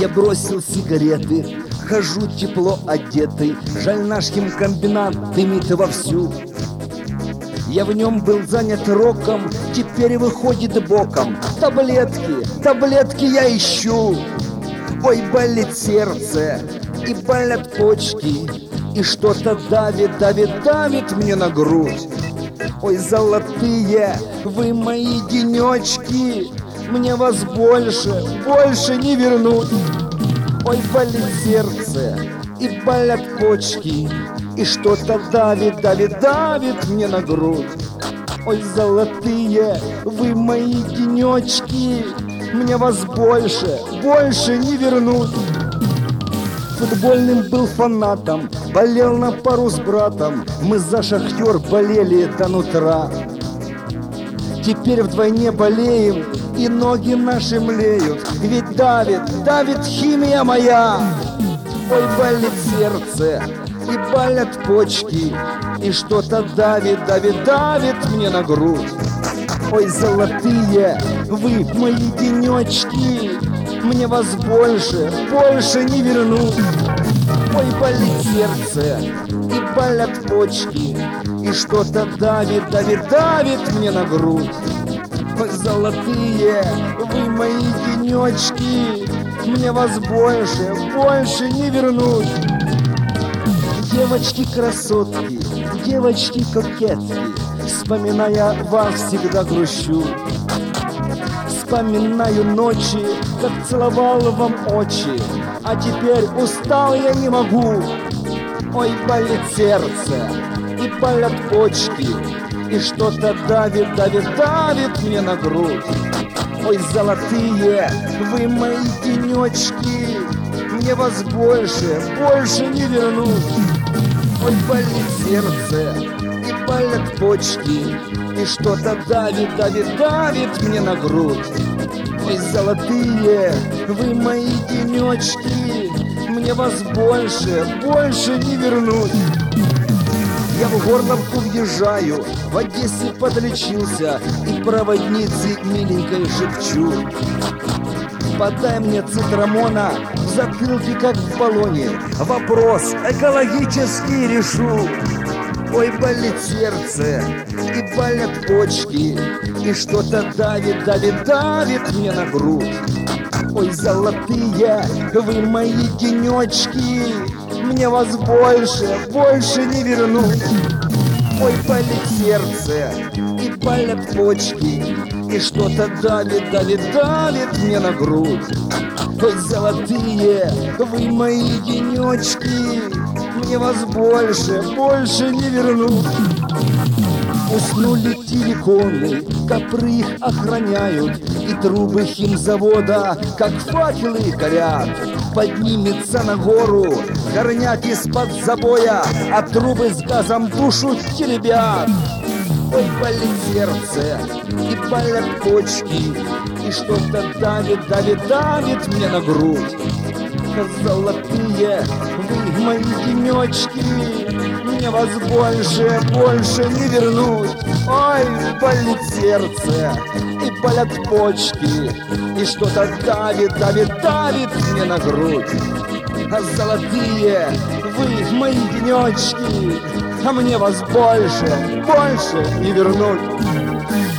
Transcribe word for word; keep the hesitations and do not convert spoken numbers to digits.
Я бросил сигареты, хожу тепло одетый. Жаль, наш химкомбинат дымит вовсю. Я в нем был занят роком, теперь выходит боком. Таблетки, таблетки я ищу. Ой, болит сердце и болят почки, и что-то давит, давит, давит мне на грудь. Ой, золотые вы мои денечки, мне вас больше, больше не вернуть. Ой, болит сердце и болят почки, и что-то давит, давит, давит мне на грудь. Ой, золотые вы мои денечки, мне вас больше, больше не вернуть. Футбольным был фанатом, болел на пару с братом. Мы за Шахтер болели до нутра. Теперь вдвойне болеем, и ноги наши млеют. Ведь давит, давит химия моя. Ой, болит сердце и болят почки, и что-то давит, давит, давит мне на грудь. Ой, золотые вы мои денечки, мне вас больше, больше не вернуть. Ой, болит сердце и болят почки, и что-то давит, давит, давит мне на грудь. Ой, золотые вы мои денечки, мне вас больше, больше не вернуть. Девочки-красотки, девочки-кокетки, вспоминая вас, всегда грущу. Вспоминаю ночи, как целовал вам очи, а теперь устал я не могу. Ой, болит сердце и болят почки, и что-то давит, давит, давит мне на грудь. Ой, золотые вы мои денечки, мне вас больше, больше не вернуть. Ой, болит сердце и болят почки, и что-то давит, давит, давит мне на грудь. Ой, золотые вы мои денечки, мне вас больше, больше не вернуть. Я в Горловку въезжаю, в Одессе подлечился, и проводнице миленькой шепчу: подай мне цитрамона, в затылке как в баллоне, вопрос экологический решу. Ой, болит сердце и болят почки, и что-то давит, давит, давит мне на грудь. Ой, золотые вы мои денечки, мне вас больше, больше не вернуть. Ой, болит сердце и болят почки, и что-то давит, давит, давит мне на грудь. Ой, золотые вы мои денечки, мне вас больше, больше не вернуть. Уснули телеконы, копры их охраняют, и трубы химзавода, как факелы, горят. Поднимется на гору горняк из-под забоя, а трубы с газом душу теребят. Ой, болит сердце и болят почки, и что-то давит, давит, давит мне на грудь. Золотые вы мои денечки, мне вас больше, больше не вернуть. Ой, болит сердце и болят почки, и что-то давит, давит, давит мне на грудь. А золотые вы мои денечки, а мне вас больше, больше не вернуть.